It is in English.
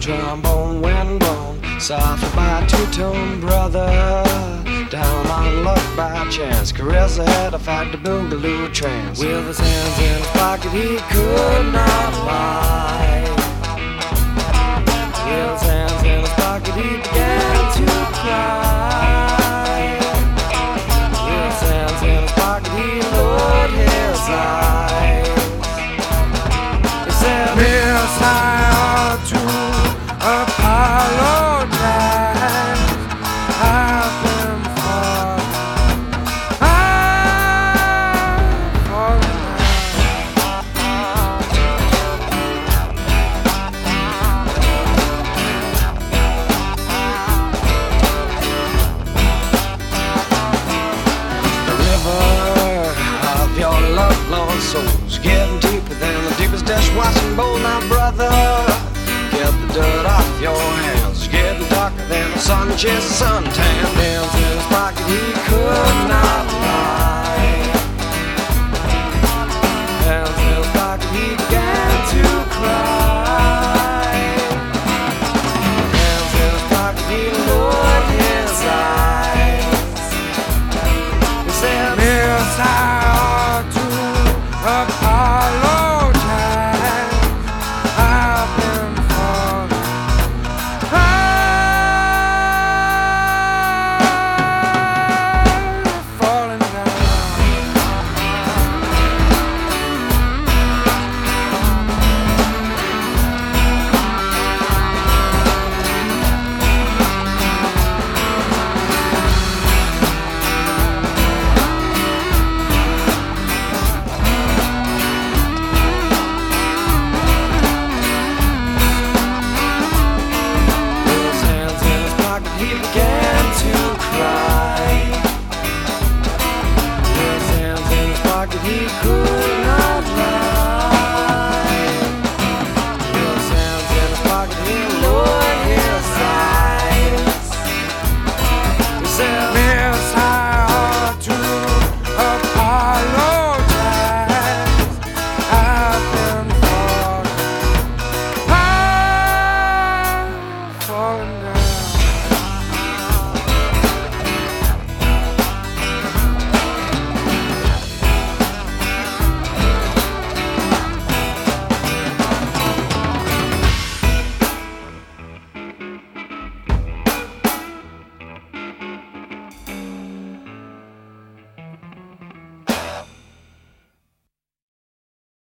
trombone, wind blown, soft by two-tone brother. Down on luck by chance, Carissa had a fight to boogaloo trance. With his hands in his pocket, he could not lie. With his hands in his pocket, he began to cry. With his hands in his pocket, he lowered his eyes. He said, "Miss, I ought to apologize. I've been falling, I've fallen." The river of your love-lorn soul's getting deeper than the deepest dishwashing bowl. Now, brother, get the dirt off your hands. It's getting darker than the sun chases suntan. Hands in his pocket, he could not lie.